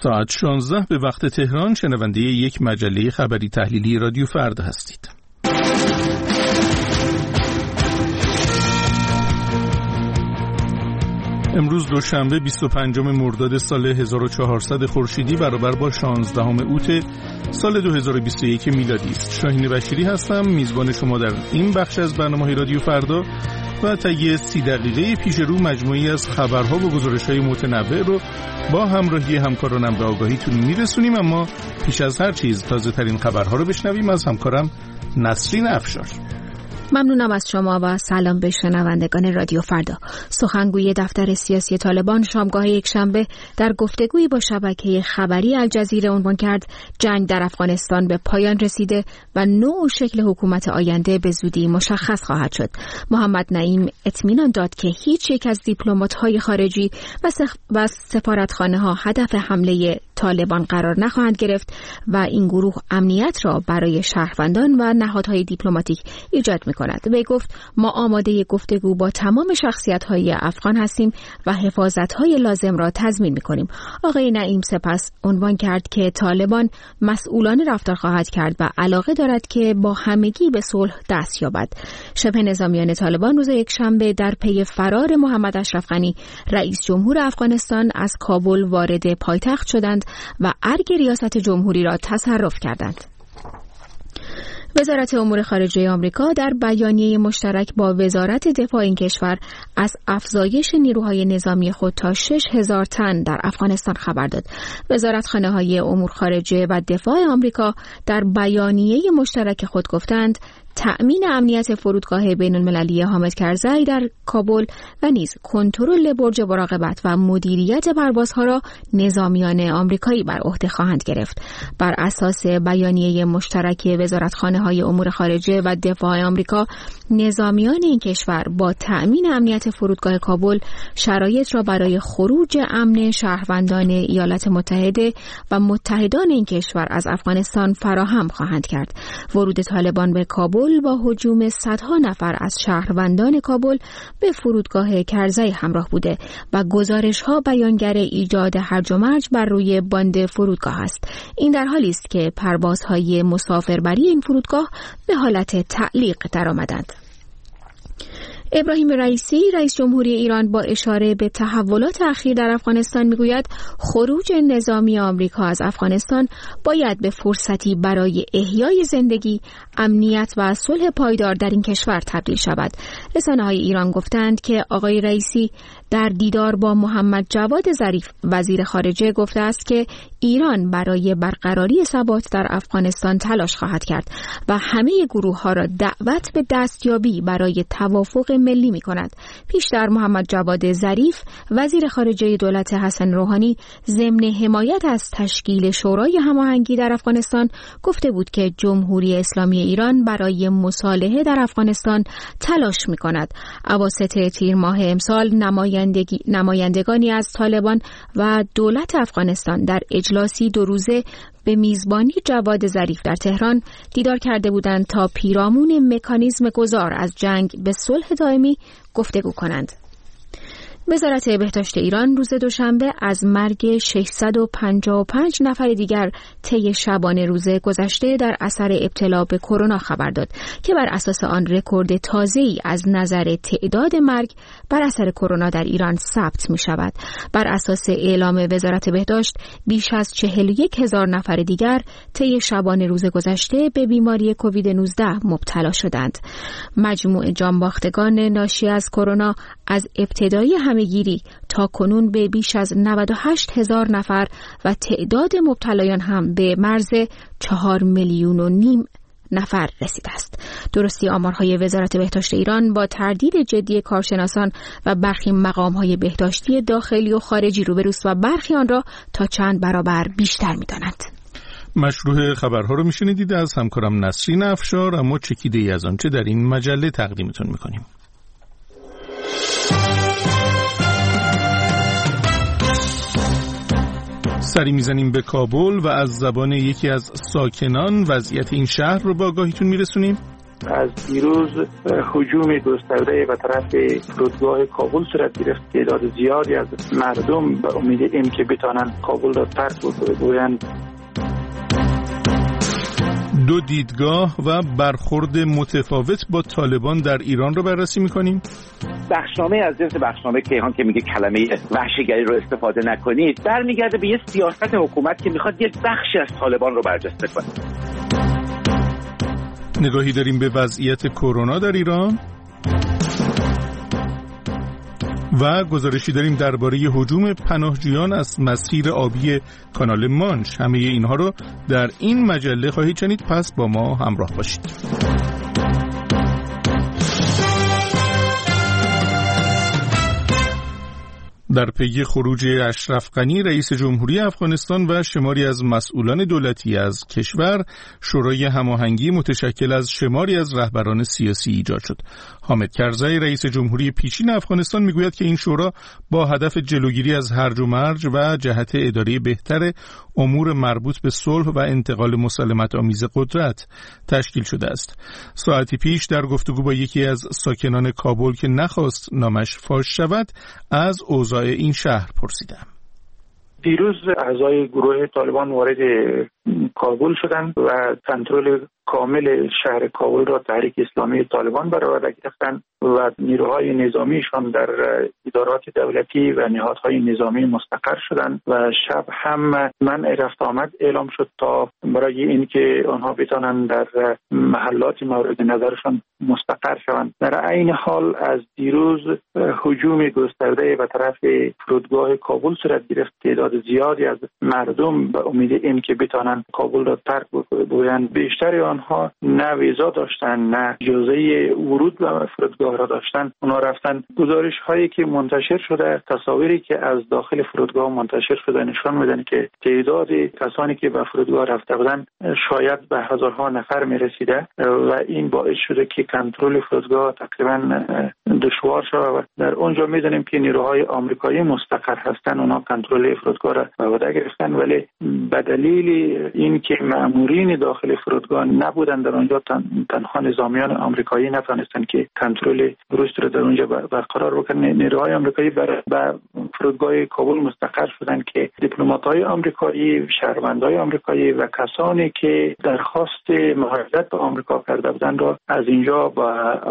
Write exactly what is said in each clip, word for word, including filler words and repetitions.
ساعت شانزده به وقت تهران شنونده یک مجله خبری تحلیلی رادیو فردا هستید. امروز دوشنبه بیست و پنجم مرداد سال هزار و چهارصد خورشیدی برابر با شانزدهم اوت سال دو هزار و بیست و یک میلادی است. شاهین بشیری هستم، میزبان شما در این بخش از برنامه رادیو فردا و طی سی دقیقه پیش رو مجموعی از خبرها و گزارش‌های متنوع رو با همراهی همکارانم به آگاهیتون میرسونیم. اما پیش از هر چیز تازه ترین خبرها رو بشنویم از همکارم نسرین افشار. ممنونم از شما و سلام به شنوندگان رادیو فردا. سخنگوی دفتر سیاسی طالبان شامگاه یکشنبه در گفتگویی با شبکه خبری الجزیره عنوان کرد جنگ در افغانستان به پایان رسیده و نوع و شکل حکومت آینده به زودی مشخص خواهد شد. محمد نعیم اطمینان داد که هیچ یک از دیپلمات‌های خارجی و, سخ... و سفارتخانه‌ها هدف حمله طالبان قرار نخواهند گرفت و این گروه امنیت را برای شهروندان و نهادهای دیپلماتیک ایجاد می‌کند. وی گفت ما آماده گفتگو با تمام شخصیت‌های افغان هستیم و حفاظت‌های لازم را تضمین می‌کنیم. آقای نعیم سپس عنوان کرد که طالبان مسئولانه رفتار خواهد کرد و علاقه دارد که با همگی به صلح دست یابد. شبه نظامیان طالبان روز یکشنبه در پی فرار محمد اشرف غنی رئیس جمهور افغانستان از کابل وارد پایتخت شدند و ارگ ریاست جمهوری را تصرف کردند. وزارت امور خارجه آمریکا در بیانیه مشترک با وزارت دفاع این کشور از افزایش نیروهای نظامی خود تا شش هزار تن در افغانستان خبر داد. وزارتخانه‌های امور خارجه و دفاع آمریکا در بیانیه مشترک خود گفتند تأمین امنیت فرودگاه بین المللی حامد کرزی در کابل و نیز کنترل برج مراقبت و مدیریت پروازها را نظامیان آمریکایی بر عهده خواهند گرفت. بر اساس بیانیه مشترک وزارتخانه‌های امور خارجه و دفاع آمریکا، نظامیان این کشور با تأمین امنیت فرودگاه کابل شرایط را برای خروج امن شهروندان ایالات متحده و متحدان این کشور از افغانستان فراهم خواهند کرد. ورود طالبان به کابل با هجوم صدها نفر از شهروندان کابل به فرودگاه کرزی همراه بوده و گزارش‌ها بیانگر ایجاد هرج و مرج بر روی باند فرودگاه است. این در حالی است که پروازهای مسافربری این فرودگاه به حالت تعلیق درآمدند. ابراهیم رئیسی رئیس جمهوری ایران با اشاره به تحولات اخیر در افغانستان میگوید خروج نظامی آمریکا از افغانستان باید به فرصتی برای احیای زندگی، امنیت و صلح پایدار در این کشور تبدیل شود. رسانه‌های ایران گفتند که آقای رئیسی در دیدار با محمد جواد ظریف وزیر خارجه گفته است که ایران برای برقراری ثبات در افغانستان تلاش خواهد کرد و همه گروه‌ها را دعوت به دستیابی برای توافق ملی می‌کند. پیشتر محمد جواد ظریف وزیر خارجه دولت حسن روحانی ضمن حمایت از تشکیل شورای هماهنگی در افغانستان گفته بود که جمهوری اسلامی ایران برای مصالحه در افغانستان تلاش می‌کند. اواسط تیر ماه امسال نمایندگی نمایندگانی از طالبان و دولت افغانستان در اجلاسی دو روزه به میزبانی جواد ظریف در تهران دیدار کرده بودند تا پیرامون مکانیزم گذار از جنگ به صلح دائمی گفتگو کنند. وزارت بهداشت ایران روز دوشنبه از مرگ ششصد و پنجاه و پنج نفر دیگر طی شبانه روز گذشته در اثر ابتلا به کرونا خبر داد که بر اساس آن رکورد تازه‌ای از نظر تعداد مرگ بر اثر کرونا در ایران ثبت می شود. بر اساس اعلام وزارت بهداشت بیش از چهل و یک هزار نفر دیگر طی شبانه روز گذشته به بیماری کووید نوزده مبتلا شدند. مجموع جانباختگان ناشی از کرونا از ابتدای همه‌گیری تا کنون به بیش از نود و هشت هزار نفر و تعداد مبتلایان هم به مرز چهار میلیون و نیم نفر رسیده است. درستی آمارهای وزارت بهداشت ایران با تردید جدی کارشناسان و برخی مقامهای بهداشتی داخلی و خارجی روبروست و برخی آن را تا چند برابر بیشتر می‌دانند. مشروع خبرها رو میشنیدید از همکارم نسرین افشار، اما چکیده ای از آنچه در این مجله تقدیمتون میکنیم. سری میزنیم به کابل و از زبان یکی از ساکنان وضعیت این شهر رو با آگاهیتون میرسونیم. از دیروز هجوم گسترده به طرف فرودگاه کابل صورت گرفت. تعداد زیادی از مردم به امید این که بتانند کابل را ترک بکنند. دو دیدگاه و برخورد متفاوت با طالبان در ایران رو بررسی می‌کنیم. بخشنامه از جنس بخشنامه کیهان که میگه کلمه وحشیگری رو استفاده نکنید، برمیگرده به یه سیاست حکومت که میخواد یک بخشی از طالبان رو برجسته کنه. نگاهی داریم به وضعیت کرونا در ایران و گزارشی داریم درباره هجوم پناهجویان از مسیر آبی کانال مانش. همه اینها رو در این مجله خواهید شنید، پس با ما همراه باشید. در پی خروج اشرف غنی رئیس جمهوری افغانستان و شماری از مسئولان دولتی از کشور، شورای هماهنگی متشکل از شماری از رهبران سیاسی ایجاد شد. حامد کرزی رئیس جمهوری پیشین افغانستان میگوید که این شورا با هدف جلوگیری از هرج و مرج و جهت اداره بهتر امور مربوط به صلح و انتقال مسالمت آمیز قدرت تشکیل شده است. ساعتی پیش در گفتگو با یکی از ساکنان کابل که نخواست نامش فاش شود، از اوضاع این شهر پرسیدم. دیروز اعضای گروه طالبان وارد کابل شدند و کنترل کامل شهر کابل را تحریک اسلامی طالبان بر عهده گرفتند و نیروهای نظامیشان در ادارات دولتی و نهادهای نظامی مستقر شدند و شب هم منع رفت آمد اعلام شد تا برای اینکه آنها بتوانند در محلات مورد نظرشان مستقر شوند. در عین حال از دیروز هجوم گسترده به طرف فرودگاه کابل صورت گرفت. تعداد زیادی از مردم به امید اینکه بتوانند کابل را ترک بکنند، بیشتر آنها نه ویزا داشتن نه اجازه ورود به فرودگاه را داشتن. اونا رفتن. گزارش هایی که منتشر شده، تصاویری که از داخل فرودگاه منتشر شده نشان میدن که تعداد کسانی که به فرودگاه رفته بودند شاید به هزارها نفر میرسیده و این باعث شده که کنترل فرودگاه تقریبا دشوار شده و در اونجا میدونیم که نیروهای آمریکایی مستقر هستند. اونا کنترل فرودگاه را به عهده گرفتن، ولی به دلیل اینکه مامورین داخل فرودگاه نبودن در اونجا، تن، تنها نظامیان آمریکایی نتونستن که کنترل درست رو در اونجا برقرار بکنن. نیروهای آمریکایی بر به فرودگاه کابل مستقر شدن که دیپلمات‌های آمریکایی، شهروندان آمریکایی و کسانی که درخواست مهاجرت به آمریکا کرده بودند را از اینجا به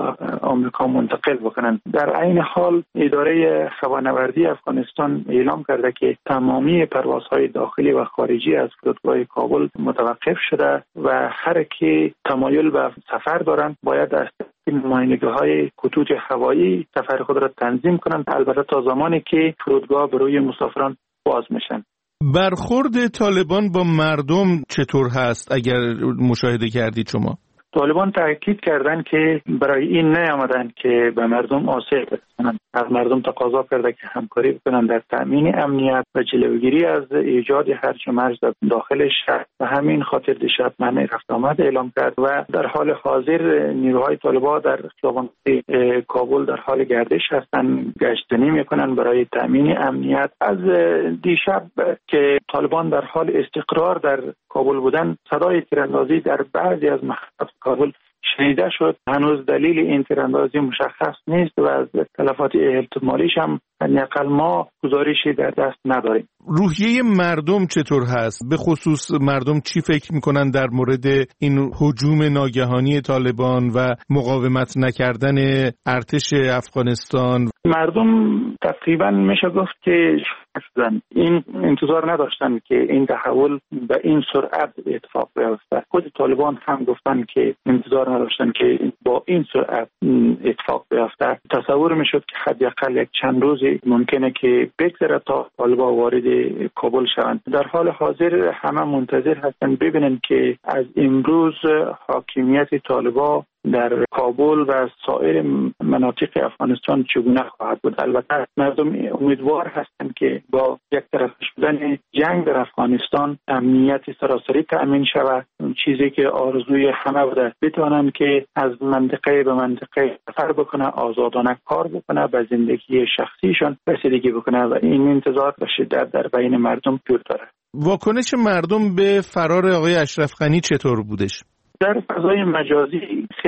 آمریکا منتقل بکنن. در عین حال اداره هوانوردی افغانستان اعلام کرده که تمامی پروازهای داخلی و خارجی از فرودگاه کابل متوقف شده و هر کی تمایل به سفر دارند باید از نمایندگی‌های خطوط هوایی سفر خود را تنظیم کنند، البته تا زمانی که فرودگاه برای مسافران باز میشن. برخورد طالبان با مردم چطور هست اگر مشاهده کردید شما؟ طالبان تاکید کردند که برای این نیامدن که به مردم آسیب برسانند. از مردم تقاضا کرده که همکاری بکنند در تامین امنیت و جلوگیری از ایجاد هرج و مرج داخل شهر و همین خاطر دیشب منع رفت آمد اعلام کرد و در حال حاضر نیروهای طالبان در خیابان‌های کابل در حال گردش هستند، گشتنی میکنند برای تامین امنیت. از دیشب که طالبان در حال استقرار در کابل بودن، صدای تیراندازی در بعضی از محلات کابل شنیده شد. هنوز دلیل این تیراندازی مشخص نیست و از تلفات احتمالیش هم حداقل ما گزارشی در دست نداریم. روحیه مردم چطور هست؟ به خصوص مردم چی فکر میکنن در مورد این هجوم ناگهانی طالبان و مقاومت نکردن ارتش افغانستان؟ مردم تقریبا میشه گفت که شدن. این انتظار نداشتن که این تحول به این سرعت اتفاق بیفته. خود طالبان هم گفتن که انتظار نداشتن که با این سرعت اتفاق بیفته. تصور میشد که حداقل یک چند روزی ممکنه که بگذره تا طالبان وارد کابل شوند. در حال حاضر همه منتظر هستن ببینن که از امروز حاکمیت طالبان در کابل و سایر مناطق افغانستان چگونه خواهد بود. البته مردم امیدوار هستند که با یک طرف شدن جنگ در افغانستان امنیت سراسری تأمین شود. چیزی که آرزوی همه بوده، بتوانند که از منطقه به منطقه سفر بکنه، آزادانه کار بکنه، به زندگی شخصیشان رسیدگی بکنه و این انتظار و شدت در بین مردم وجود داره. واکنش مردم به فرار آقای اشرف غنی چطور بودش؟ در فضای مجازی خیلی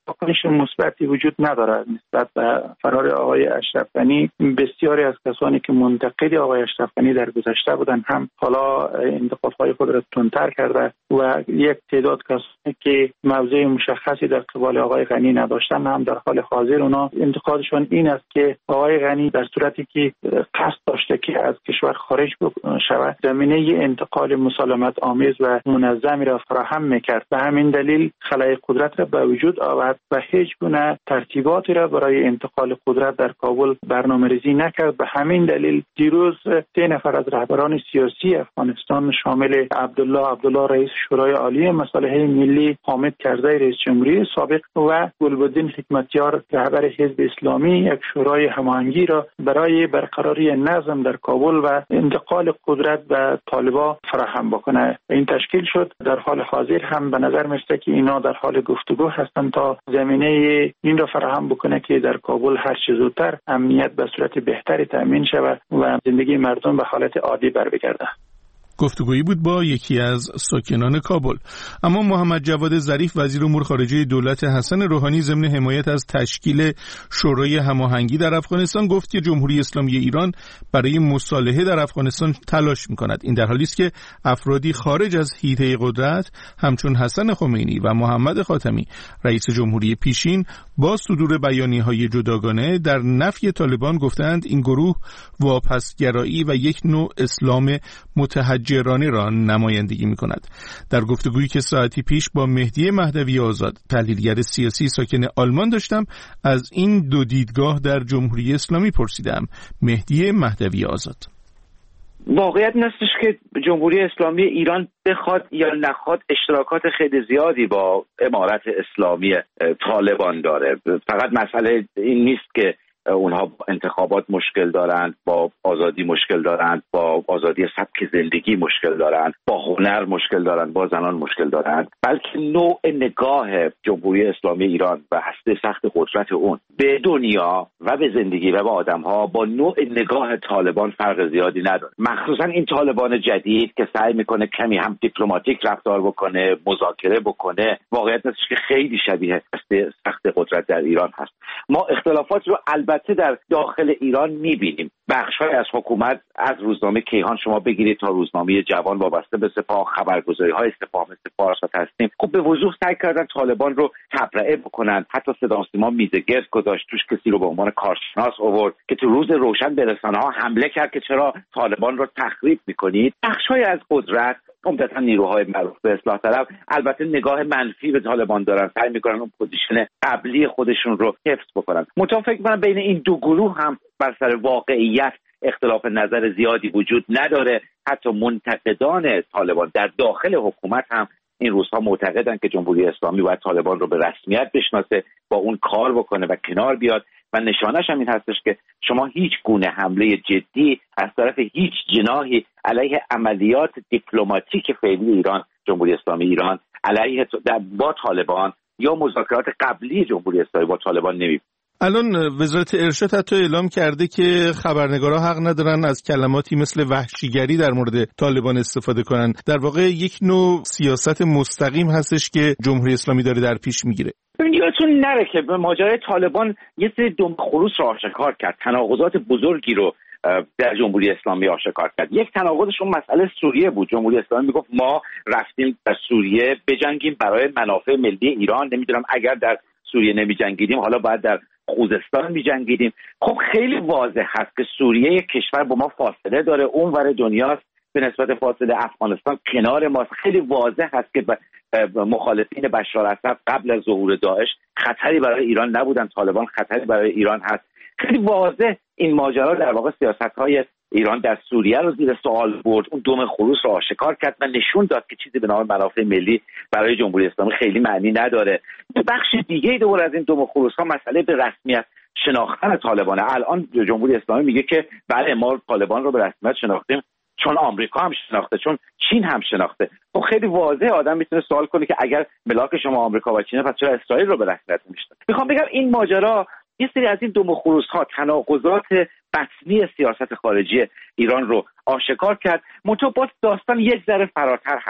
واکنش مثبتی وجود ندارد نسبت به فرار آقای اشرف غنی. بسیاری از کسانی که منتقد آقای اشرف غنی در گذشته بودند هم حالا انتقادهای خود را تندتر کرده و یک تعداد کسانی که موضع مشخصی در قبال آقای غنی نداشتند هم در حال حاضر اونا انتقادشون این است که آقای غنی در صورتی که قصد داشته که از کشور خارج شود زمینه انتقال مسالمت آمیز و منظمی را فراهم میکرد. به همین دلیل خلای قدرت را به وجود آورد و هیچ گونه ترتیباتی را برای انتقال قدرت در کابل برنامه‌ریزی نکرد. به همین دلیل دیروز سه نفر از رهبران سیاسی افغانستان شامل عبدالله عبدالله رئیس شورای عالی مصالح ملی، حامد کرزی رئیس جمهوری سابق و گلبدین حکمتیار رهبر حزب اسلامی یک شورای هماهنگی را برای برقراری نظم در کابل و انتقال قدرت به طالبان فراهم بکنه این تشکیل شد. در حال حاضر هم به نظر میرسه که اینا در حال گفتگو هستند تا زمینه این را فراهم بکنه که در کابل هر چه زودتر امنیت به صورت بهتری تامین شود و زندگی مردم به حالت عادی بر بگرده. گفتگویی بود با یکی از ساکنان کابل. اما محمد جواد ظریف وزیر امور خارجه دولت حسن روحانی ضمن حمایت از تشکیل شورای هماهنگی در افغانستان گفت که جمهوری اسلامی ایران برای مصالحه در افغانستان تلاش می‌کند. این در حالی است که افرادی خارج از حیطه قدرت همچون حسن خمینی و محمد خاتمی رئیس جمهوری پیشین با صدور بیانیه‌های جداگانه در نفی طالبان گفتند این گروه واپسگرایی و یک نوع اسلام متحجر جرانی را نمایندگی می کند. در گفتگویی که ساعتی پیش با مهدی مهدوی آزاد تحلیلگر سیاسی ساکن آلمان داشتم از این دو دیدگاه در جمهوری اسلامی پرسیدم. مهدی مهدوی آزاد: واقعیت این استش که جمهوری اسلامی ایران بخواد یا نخواد اشتراکات خیلی زیادی با امارت اسلامی طالبان داره. فقط مسئله این نیست که اونها انتخابات مشکل دارند، با آزادی مشکل دارند، با آزادی سبک زندگی مشکل دارند، با هنر مشکل دارند، با زنان مشکل دارند، بلکه نوع نگاه جمهوری اسلامی ایران و هسته سخت قدرت اون به دنیا و به زندگی و به آدم‌ها با نوع نگاه طالبان فرق زیادی نداره. مخصوصا این طالبان جدید که سعی میکنه کمی هم دیپلماتیک رفتار بکنه، مذاکره بکنه، واقعیت است که خیلی شبیه هسته سخت قدرت در ایران هست. ما اختلافات رو البته در داخل ایران میبینیم. بخش‌های از حکومت از روزنامه کیهان شما بگیرید تا روزنامه جوان وابسته به سپاه، خبرگزاری‌های سپاه مثل فارس و تصنیم، خب به وضوح سعی کردن طالبان رو تبرئه بکنن. حتی صدا و سیما میزه گرد گذاشت، توش کسی رو به عنوان کارشناس آورد که تو روز روشن به رسانه‌ها حمله کرد که چرا طالبان رو تخریب می‌کنید. بخش‌های از قدرت، عمدتاً نیروهای معروف به اصلاح طلب، البته نگاه منفی به طالبان دارن، سعی می‌کنن اون پوزیشن قبلی خودشون رو حفظ بکنن. منتها فکر می‌کنم بین این دو گروه هم بر سر واقعیت اختلاف نظر زیادی وجود نداره. حتی منتقدان طالبان در داخل حکومت هم این روزها معتقدن که جمهوری اسلامی باید طالبان رو به رسمیت بشناسه، با اون کار بکنه و کنار بیاد و نشانش هم این هستش که شما هیچ گونه حمله جدی از طرف هیچ جناحی علیه عملیات دیپلماتیک فعلی ایران، جمهوری اسلامی ایران علیه با طالبان یا مذاکرات قبلی جمهوری اسلامی با طالبان نمی‌بینید. الان وزارت ارشاد حتی اعلام کرده که خبرنگارا حق ندارن از کلماتی مثل وحشیگری در مورد طالبان استفاده کنن. در واقع یک نوع سیاست مستقیم هستش که جمهوری اسلامی داره در پیش میگیره. یادتون نره که به ماجرای طالبان یه سری دم خروس رو آشکار کرد، تناقضات بزرگی رو در جمهوری اسلامی آشکار کرد. یک تناقضش اون مسئله سوریه بود. جمهوری اسلامی میگفت ما رفتیم در سوریه بجنگیم برای منافع ملی ایران، نمیدونم اگر در سوریه نمیجنگیدیم حالا باید در خوزستان میجنگیدیم. خب خیلی واضح هست که سوریه یک کشور با ما فاصله داره، اونور دنیاست، به نسبت فاصله افغانستان کنار ماست. خیلی واضح هست که مخالفین بشار اسد قبل از ظهور داعش خطری برای ایران نبودن، طالبان خطری برای ایران هست. خیلی واضح این ماجرا در واقع سیاست‌های ایران در سوریه رو زیر سوال برد، اون دم خروس رو آشکار کرد و نشون داد که چیزی به نام منافع ملی برای جمهوری اسلامی خیلی معنی نداره. بخش دیگه دور از این دم خروس‌ها مسئله به رسمیت شناختن طالبان. الان جمهوری اسلامی میگه که بله ما طالبان رو به رسمیت شناختیم چون آمریکا هم شناخته، چون چین هم شناخته. خب خیلی واضح آدم میتونه سوال کنه که اگر ملاک شما آمریکا و چینه پس چرا اسرائیل رو به رسمیت میشناسید؟ میخوام بگم این ماجرا یه سری از این دم خروس‌ها، تناقضات بطنی سیاست خارجی ایران رو آشکار کرد. منتها باز داستان یک ذره فراتر هست.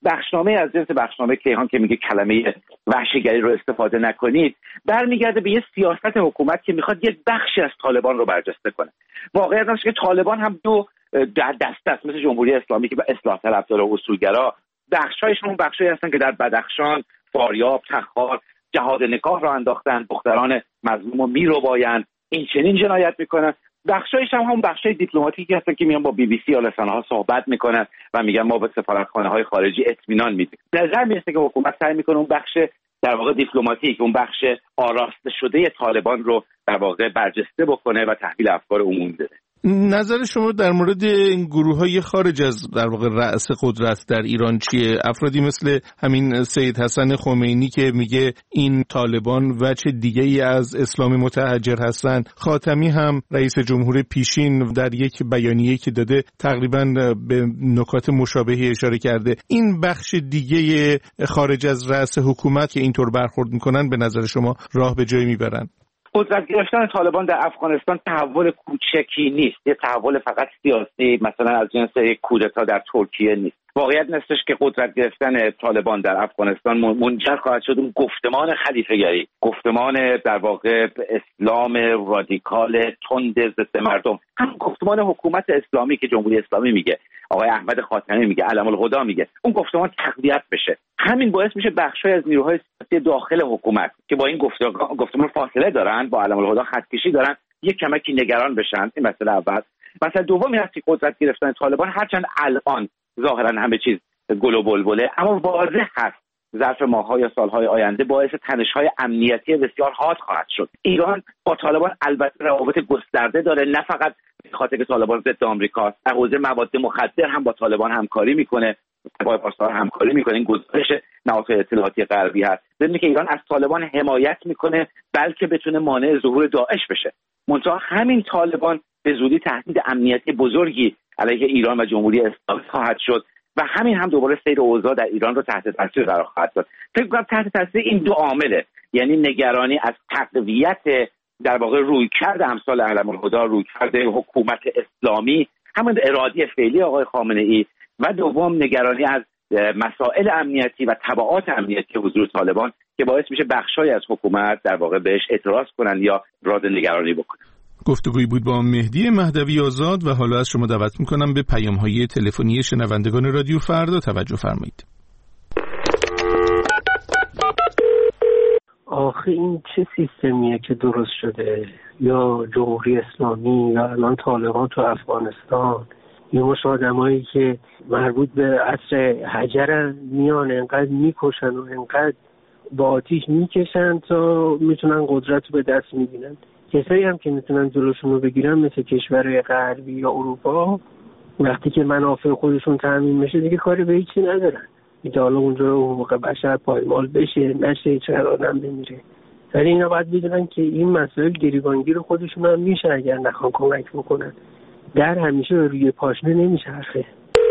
بخشنامه از جنس بخشنامه کیهان که میگه کلمه وحشیگری رو استفاده نکنید، برمیگرده به یه سیاست حکومت که میخواد یک بخشی از طالبان رو برجسته کنه. واقعیت اینه که طالبان هم دو دسته است، مثل جمهوری اسلامی که به اصلاح طلبدار و اصولگرا، بخشایشون اون بخشایی هستن که در بدخشان، فاریاب، تخار جهاد نکاح را انداختن، دختران مظلوم رو میربایند، این چنین جنایت میکنن. بخشایش هم همون بخشای دیپلماتیکی هستن که میان با بی بی سی یا رسانه‌ها صحبت میکنن و میگن ما به سفارتخانه‌های خارجی اطمینان میدیم. نظر میاد که حکومت سعی میکنه اون بخش در واقع دیپلماتیک، اون بخش آراسته شده طالبان رو در واقع برجسته بکنه و تحویل افکار عمومی بده. نظر شما در مورد این گروه‌های خارج از در واقع رأس قدرت در ایران چیه؟ افرادی مثل همین سید حسن خمینی که میگه این طالبان وجه دیگه ای از اسلام متحجر هستن، خاتمی هم رئیس جمهور پیشین در یک بیانیه که داده تقریبا به نکات مشابهی اشاره کرده. این بخش دیگه خارج از رأس حکومت که اینطور برخورد میکنن به نظر شما راه به جایی میبرن؟ قدرت گرفتن طالبان در افغانستان تحول کوچکی نیست، یه تحول فقط سیاسی مثلا از جنس یک کودتا در ترکیه نیست. واقعیت نیستش که قدرت گرفتن طالبان در افغانستان منجر خواهد شد اون گفتمان خلیفه‌گری، گفتمان در واقع اسلام رادیکال تند ضد مردم، هم گفتمان حکومت اسلامی که جمهوری اسلامی میگه، آقای احمد خاتمی میگه، علم الهدی میگه، اون گفتمان تقویت بشه. همین باعث میشه بخشای از نیروهای سیاسی داخل حکومت که با این گفتمان فاصله دارن، با علم الهدی خط کشی دارن، یک کمکی نگران بشن. این مسئله اول. مسئله دومی هست که قدرت گرفتن طالبان هرچند الان ظاهرا همه چیز گل و بلبله، اما واضح هست ظرف ماه‌ها یا سال‌های آینده باعث تنش‌های امنیتی بسیار حاد خواهد شد. ایران با طالبان البته روابط گسترده داره، نه فقط به خاطر که طالبان ضد آمریکاست، در حوزه مواد مخدر هم با طالبان همکاری میکنه، با پاسدار همکاری میکنه. این گزارش نهادهای اطلاعاتی غربی هست. ضمن که ایران از طالبان حمایت میکنه بلکه بتونه مانع ظهور داعش بشه. منتها همین طالبان به زودی تهدید امنیتی بزرگی علیه ایران و جمهوری اسلامی خواهد شد و همین هم دوباره سیر اوضاع در ایران رو تحت تاثیر قرار خواهد داد. فکر کنم تحت تاثیر این دو عامله، یعنی نگرانی از تقویت در واقع رویکرد امثال علم الهدی، رویکرد حکومت اسلامی، همون اراده فعلی آقای خامنه‌ای، و دوم نگرانی از مسائل امنیتی و تبعات امنیتی حضور طالبان که باعث میشه بخشای از حکومت در واقع بهش اعتراض کنن یا راد نگرانی بکنن. گفتگویی بود با مهدی مهدوی آزاد و حالا از شما دعوت میکنم به پیام‌های تلفنی شنوندگان رادیو فردا توجه فرمایید. آخه این چه سیستمیه که درست شده؟ یا جمهوری اسلامی یا الان طالبان تو افغانستان، یا مش آدمایی که مربوط به عصر حجرن میان انقدر میکشن و انقدر با آتیش میکشن تا میتونن قدرت رو به دست میگیرن. کسایی هم که میتونن جلوشون رو بگیرن مثل کشور غربی یا اروپا، وقتی که منافع خودشون تامین میشه دیگه کاری به هیچی ندارن. میگه حالا اونجا حقوق بشر پایمال بشه نشه، چقدر آدم بمیره. ولی اینا باید بدونن که این مسائل گریبانگیر خودشون هم میشه اگر نخوان کمک بکنن. در همیشه روی پاشنه نمیچرخه.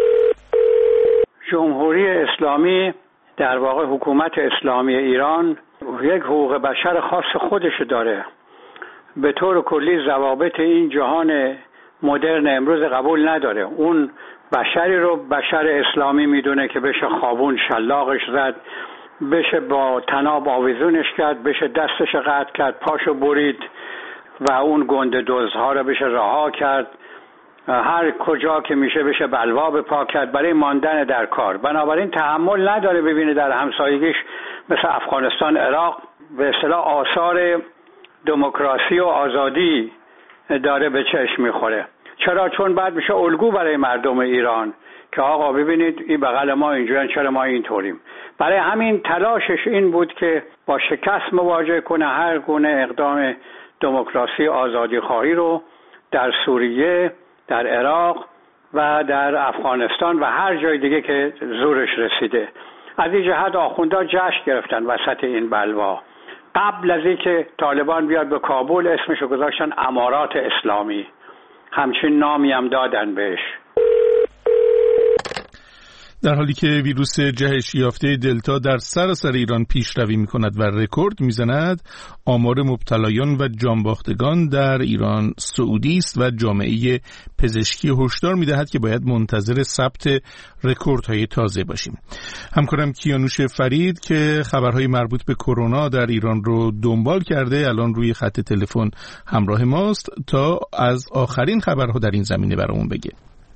جمهوری اسلامی در واقع حکومت اسلامی ایران یک حقوق بشر خاص خودش داره. به طور کلی ضوابط این جهان مدرن امروز قبول نداره. اون بشری رو بشر اسلامی میدونه که بشه خوابون شلاقش زد، بشه با طناب آویزونش کرد، بشه دستش قطع کرد، پاشو برید و اون گنده دزدها رو بشه رها کرد، هر کجا که میشه بشه بلوا به پا کرد برای ماندن در کار. بنابراین تحمل نداره ببینه در همسایگیش مثل افغانستان، عراق به اصطلاح آثار دموکراسی و آزادی داره به چشم میخوره. چرا؟ چون بعد میشه الگو برای مردم ایران که آقا ببینید این بغل ما اینجوریان، چرا ما اینطوریم. برای همین تلاشش این بود که با شکست مواجه کنه هر گونه اقدام دموکراسی آزادی خواهی رو در سوریه، در عراق و در افغانستان و هر جای دیگه که زورش رسیده. از این جهت آخوندها جشن گرفتن وسط این بلوا. قبل از اینکه طالبان بیاد به کابل اسمشو گذاشتن امارات اسلامی، همچین نامی هم دادن بهش. در حالی که ویروس جهش یافته دلتا در سراسر ایران پیشروی می‌کند و رکورد می‌زند، آمار مبتلایان و جانباختگان در ایران سعودی است و جامعه پزشکی هشدار می‌دهد که باید منتظر ثبت رکوردهای تازه باشیم. همکارم کیانوش فرید که خبرهای مربوط به کرونا در ایران رو دنبال کرده الان روی خط تلفن همراه ماست تا از آخرین خبرها در این زمینه برامون بگه.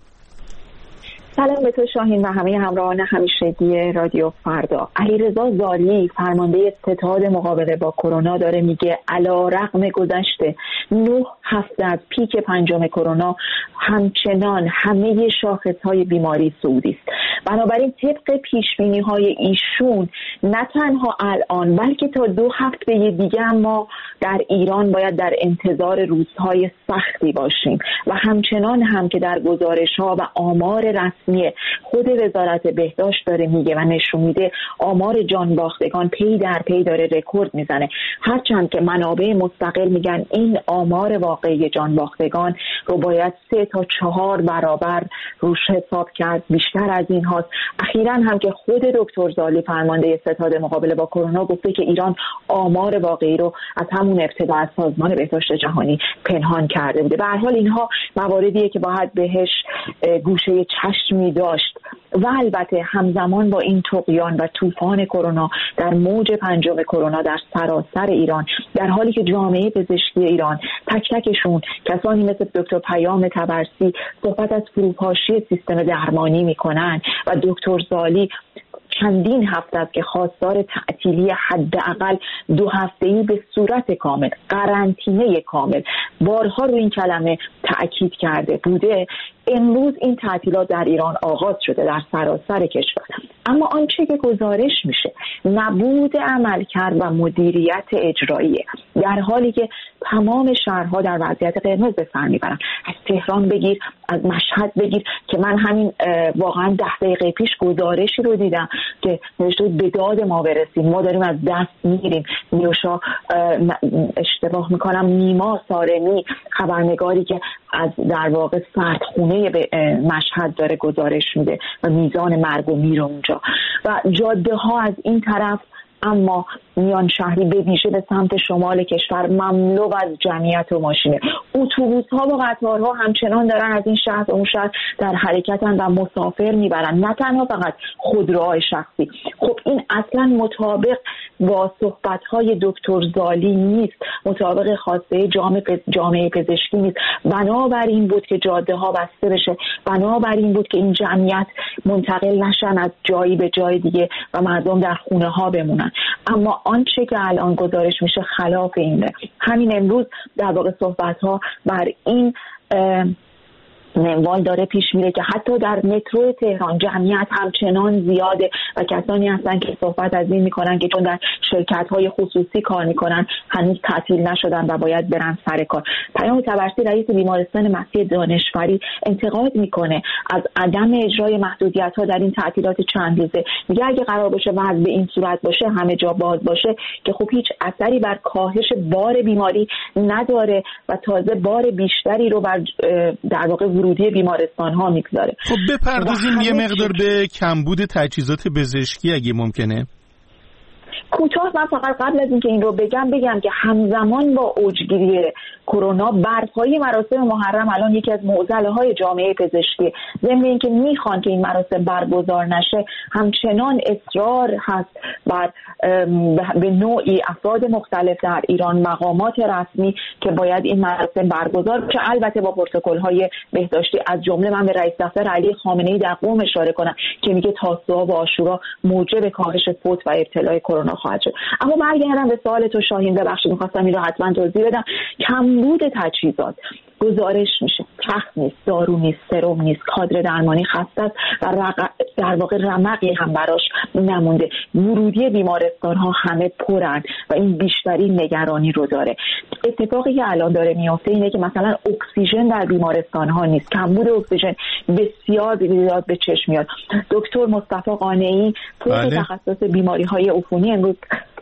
سلام به تو شاهین و همه همراهان همیشگی رادیو فردا. علیرضا زالی فرمانده ستاد مقابله با کرونا داره میگه علیرغم گذشته نه هفته از پیک پنجم کرونا همچنان همه شاخصهای بیماری صعودی است. بنابراین طبق پیشبینی‌های ایشون نه تنها الان بلکه تا دو هفته دیگه ما در ایران باید در انتظار روزهای سختی باشیم و همچنان هم که در گزارش‌ها و آمار رسمی خود وزارت بهداشت داره میگه و نشون میده آمار جانباختگان پی در پی داره رکورد میزنه، هرچند که منابع مستقل میگن این آمار واقعی جانباختگان رو باید سه تا چهار برابر روش حساب کرد، بیشتر از این هاست. اخیراً هم که خود دکتر زالی فرمانده ستاد مقابله با کرونا گفته که ایران آمار واقعی رو از همون ابتدا از سازمان بهداشت جهانی پنهان کرده بوده. به هر حال اینها مواردیه که باید بهش گوشه چشمی داشت و البته همزمان با این طغیان و طوفان کرونا در موج پنجم کرونا در سراسر ایران، در حالی که جامعه پزشکی ایران تک تکشون کسانی مثل دکتر پیام طبرسی صحبت از فروپاشی سیستم درمانی میکنن و دکتر زالی چندین هفته است که خواستار تعطیلی حداقل دو هفته‌ای به صورت کامل، قرنطینه کامل، بارها روی این کلمه تأکید کرده بوده، امروز این تعطیلات در ایران آغاز شده در سراسر کشور. اما آنچه که گزارش میشه نبود عملکرد و مدیریت اجراییه، در حالی که تمام شهرها در وضعیت قرمز به سر میبرن. از تهران بگیر، از مشهد بگیر که من همین واقعا ده دقیقه پیش گزارشی رو دیدم که نوشته بود به داد ما برسیم، ما داریم از دست میگیریم. نیوشا اشتباه میکنم نیما سارمی خبرنگاری که از در واقع سردخونه به مشهد داره گزارش میده و میزان مرگ و میر اونجا و جاده ها از این طرف، اما میان شهری به ویژه به سمت شمال کشور مملو از جمعیت و ماشینه. اتوبوس ها و قطارها همچنان دارن از این شهر به اون شهر در حرکتن و مسافر میبرن، نه تنها فقط خودروهای شخصی. خب این اصلا مطابق با صحبت های دکتر زالی نیست، مطابق خواسته جامعه پزشکی نیست. بنابراین بود که جاده ها بسته بشه، بنابراین بود که این جمعیت منتقل نشن از جایی به جای دیگه و مردم در خونه ها بمونن. اما آنچه که الان گزارش میشه خلاف اینه. همین امروز در واقع صحبت ها بر این منوال داره پیش میره که حتی در مترو تهران جمعیت همچنان زیاده و کسانی هستن که صحبت از این میکنن که چون در شرکت‌های خصوصی کار میکنن هنوز تعطیل نشدن و باید برن سر کار. پیام طبرسی رئیس بیمارستان مسیح دانشوری انتقاد میکنه از عدم اجرای محدودیت‌ها در این تعطیلات چند روزه. میگه اگه قرار باشه وضع به این صورت باشه، همه جا باز باشه، که خب هیچ اثری بر کاهش بار بیماری نداره و تازه بار بیشتری رو بر در واقع ورودی بیمارستان ها میگذاره. خب بپردازیم یه مقدار به کمبود تجهیزات پزشکی اگه ممکنه. کوتاه من فقط قبل از اینکه این رو بگم بگم که همزمان با اوجگیری کرونا برپایی مراسم محرم الان یکی از معضله‌های جامعه پزشکی، ضمن اینکه میخوان که این مراسم برگزار نشه همچنان اصرار هست بر به نوعی افراد مختلف در ایران، مقامات رسمی که باید این مراسم برگزار بشه، البته با پروتکل‌های بهداشتی. از جمله من به رئیس دفتر علی خامنه‌ای در قم اشاره کنم که میگه تاسوعا و عاشورا موجب کاهش فوت و ابتلای کرونا خواهد شد. اما برگردم به سوال تو شاهین، ببخشید می‌خواستم این رو حتما توضیح بدم. کمبود تجهیزات گزارش میشه، تخت نیست، دارو نیست، سرم نیست، کادر درمانی خسته است و رق... در واقع رمقی هم براش نمونده. ورودی بیمارستان ها همه پرن و این بیشتری نگرانی رو داره. اتفاقی که الان داره میفته اینه که مثلا اکسیژن در بیمارستان ها نیست، کمبود اکسیژن بسیار زیاد به چشم میاد. دکتر مصطفی قانعی، پزشک تخصص بیماری های عفونی امروز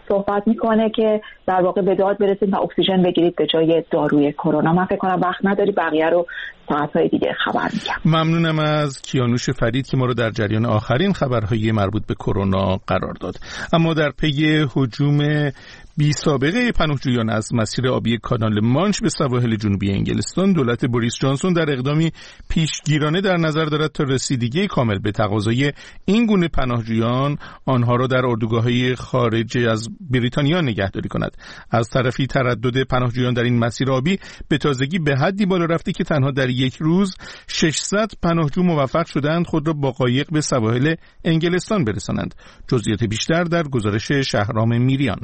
صحبت میکنه که در واقع به داد برسید و اکسیژن بگیرید به جای داروی کرونا. من فکر کنم وقت نداری، بقیه رو ساعت‌های دیگه خبر میگم. ممنونم از کیانوش فرید که ما رو در جریان آخرین خبرهای مربوط به کرونا قرار داد. اما در پی هجوم بی سابقه پناهجویان از مسیر آبی کانال مانچ به سواحل جنوبی انگلستان، دولت بوریس جانسون در اقدامی پیشگیرانه در نظر دارد تا رسیدگی کامل به تقاضای این گونه پناهجویان آنها را در اردوگاه‌های خارج از بریتانیا نگهداری کند. از طرفی تردد پناهجویان در این مسیر آبی به تازگی به حدی بالا رفته که تنها در یک روز ششصد پناهجو موفق شدند خود را با قایق به سواحل انگلستان برسانند. جزئیات بیشتر در گزارش شهرام میریان.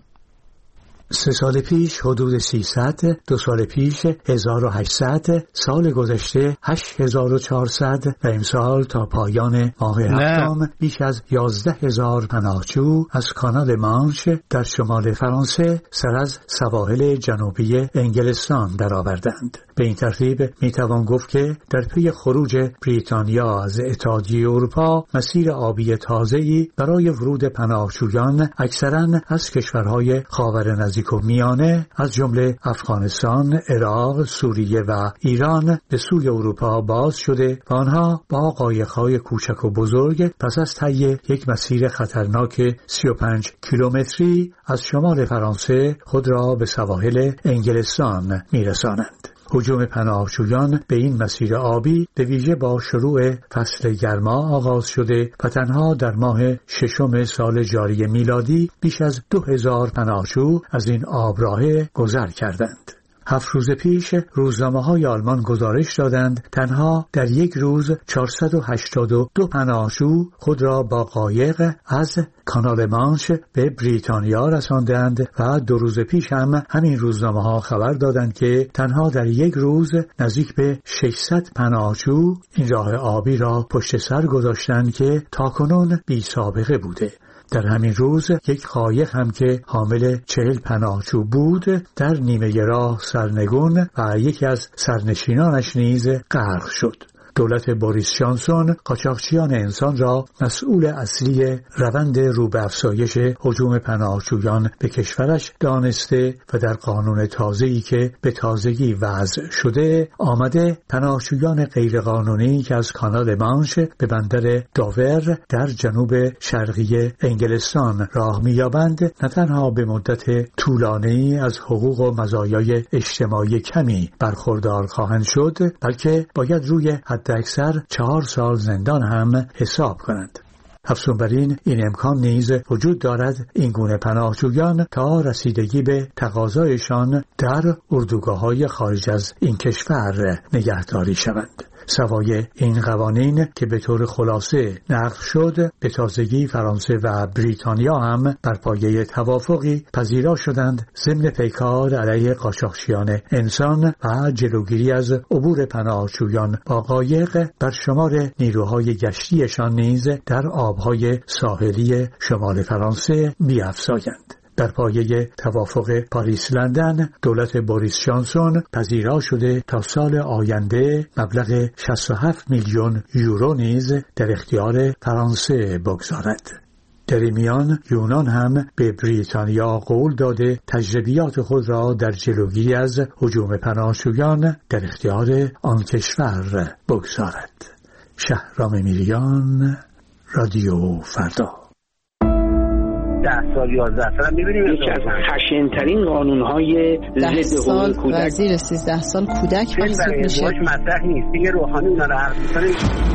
سه سال پیش حدود سیصد، دو سال پیش هزار و هشتصد، سال گذشته هشت هزار و چهارصد و امسال تا پایان ماه هفتم بیش از یازده هزار پناهجو از کانال مانش در شمال فرانسه سر از سواحل جنوبی انگلستان درآوردند. به این ترتیب میتوان گفت که در پی خروج بریتانیا از اتحادیه اروپا مسیر آبی تازه‌ای برای ورود پناهجویان اکثراً از کشورهای خاورنزدیک و میانه از جمله افغانستان، عراق، سوریه و ایران به سوی اروپا باز شده و آنها با قایق‌های کوچک و بزرگ پس از طی یک مسیر خطرناک سی و پنج کیلومتری از شمال فرانسه خود را به سواحل انگلستان میرسانند. هجوم پناهجویان به این مسیر آبی به ویژه با شروع فصل گرما آغاز شده و تنها در ماه ششم سال جاری میلادی بیش از دو هزار پناهجو از این آبراه گذر کردند. هفت روز پیش روزنامه‌های آلمان گزارش دادند تنها در یک روز چهارصد و هشتاد و دو پناهجو خود را با قایق از کانال مانش به بریتانیا رساندند و دو روز پیش هم همین روزنامه‌ها خبر دادند که تنها در یک روز نزدیک به ششصد پناهجو این راه آبی را پشت سر گذاشتند که تاکنون بی سابقه بوده. در همین روز یک قایق هم که حامل چهل پناهجو بود در نیمه راه سرنگون و یکی از سرنشینانش نیز غرق شد. دولت بوریس جانسون قاچاقچیان انسان را مسئول اصلی روند رو به افزایش هجوم پناهجویان به کشورش دانسته و در قانون تازه‌ای که به تازگی وضع شده آمده پناهجویان غیرقانونی که از کانال مانش به بندر داور در جنوب شرقی انگلستان راه می‌یابند نه تنها به مدت طولانی از حقوق و مزایای اجتماعی کمی برخوردار خواهند شد، بلکه باید روی حد اکثر چهار سال زندان هم حساب کنند. افزون بر این این امکان نیز وجود دارد این گونه پناهجویان تا رسیدگی به تقاضایشان در اردوگاه‌های خارج از این کشور نگهداری شوند. سوای این قوانین که به طور خلاصه نقض شد، به تازگی فرانسه و بریتانیا هم بر پایه توافقی پذیرا شدند ضمن پیکار علیه قاچاقچیان انسان و جلوگیری از عبور پناهجویان با قایق بر شمار نیروهای گشتیشان نیز در آبهای ساحلی شمال فرانسه بیفزایند. در پایه توافق پاریس لندن دولت بوریس جانسون پذیرا شده تا سال آینده مبلغ شصت و هفت میلیون یورو نیز در اختیار فرانسه بگذارد. در این میان یونان هم به بریتانیا قول داده تجربیات خود را در جلوگیری از هجوم پناهجویان در اختیار آن کشور بگذارد. شهرام میریان، رادیو فردا. ده سال یازده سال می‌بینیم یکی از خشن‌ترین قانون‌های ضد حقوق کودک وزیر سیزده سال کودک محسوب میشه. مطرح نیست دیگه. روحانی اونا رو حرف می‌زنه.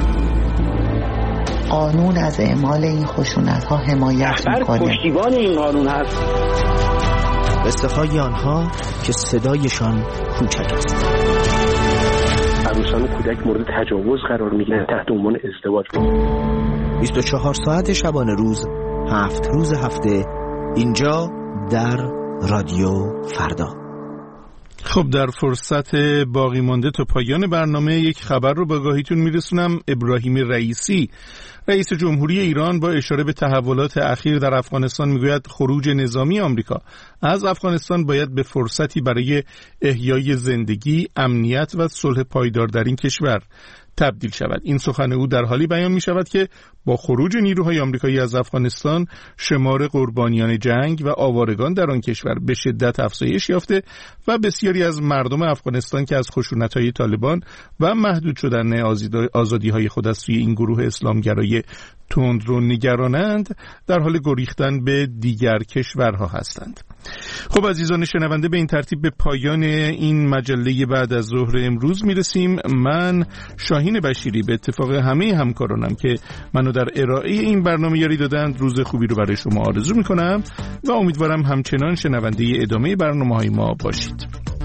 قانون از اعمال این خشونت‌ها حمایت می‌کنه. پشتیبان این قانون هست. قصه‌های آنها که صدایشان کوچک است. عروسان و کودک مورد تجاوز قرار می‌گیرن تحت عنوان ازدواج. بیست و چهار ساعت شبانه روز، هفت روز هفته، اینجا در رادیو فردا. خب در فرصت باقی مانده تا پایان برنامه یک خبر رو به آگاهیتون میرسونم. ابراهیم رئیسی رئیس جمهوری ایران با اشاره به تحولات اخیر در افغانستان میگوید خروج نظامی آمریکا از افغانستان باید به فرصتی برای احیای زندگی، امنیت و صلح پایدار در این کشور تبدیل شود. این سخن او در حالی بیان می شود که با خروج نیروهای آمریکایی از افغانستان شمار قربانیان جنگ و آوارگان در آن کشور به شدت افزایش یافته و بسیاری از مردم افغانستان که از خشونت‌های طالبان و محدود شدن آزادی‌های خود از سوی این گروه اسلامگرای تندرو نگرانند در حال گریختن به دیگر کشورها هستند. خب عزیزان شنونده، به این ترتیب به پایان این مجله بعد از ظهر امروز میرسیم. من شاهین بشیری به اتفاق همه همکارانم که منو در ارائه این برنامه یاری دادند روز خوبی رو برای شما آرزو میکنم و امیدوارم همچنان شنونده ادامه برنامه‌های ما باشید.